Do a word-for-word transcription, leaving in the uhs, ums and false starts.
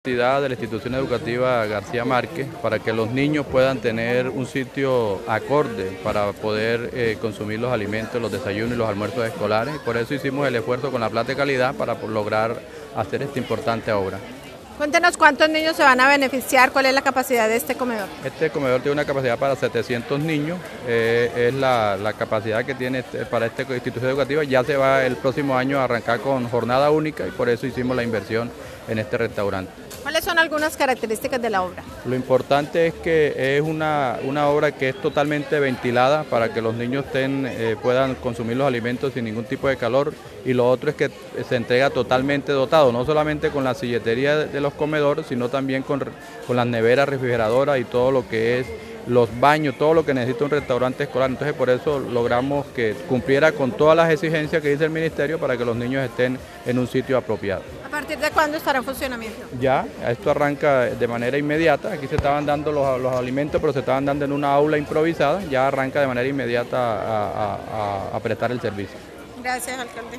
De la institución educativa García Márquez para que los niños puedan tener un sitio acorde para poder eh, consumir los alimentos, los desayunos y los almuerzos escolares. Por eso hicimos el esfuerzo con la plata de calidad para lograr hacer esta importante obra. Cuéntenos cuántos niños se van a beneficiar, cuál es la capacidad de este comedor. Este comedor tiene una capacidad para setecientos niños, eh, es la, la capacidad que tiene este, para esta institución educativa. Ya se va el próximo año a arrancar con jornada única y por eso hicimos la inversión en este restaurante. ¿Cuáles son algunas características de la obra? Lo importante es que es una, una obra que es totalmente ventilada para que los niños ten, eh, puedan consumir los alimentos sin ningún tipo de calor, y lo otro es que se entrega totalmente dotado, no solamente con la silletería de los comedores, sino también con, con las neveras refrigeradoras y todo lo que es los baños, todo lo que necesita un restaurante escolar. Entonces por eso logramos que cumpliera con todas las exigencias que dice el ministerio para que los niños estén en un sitio apropiado. ¿A partir de cuándo estará en funcionamiento? Ya, esto arranca de manera inmediata. Aquí se estaban dando los, los alimentos, pero se estaban dando en una aula improvisada. Ya arranca de manera inmediata a, a, a, a prestar el servicio. Gracias, alcalde.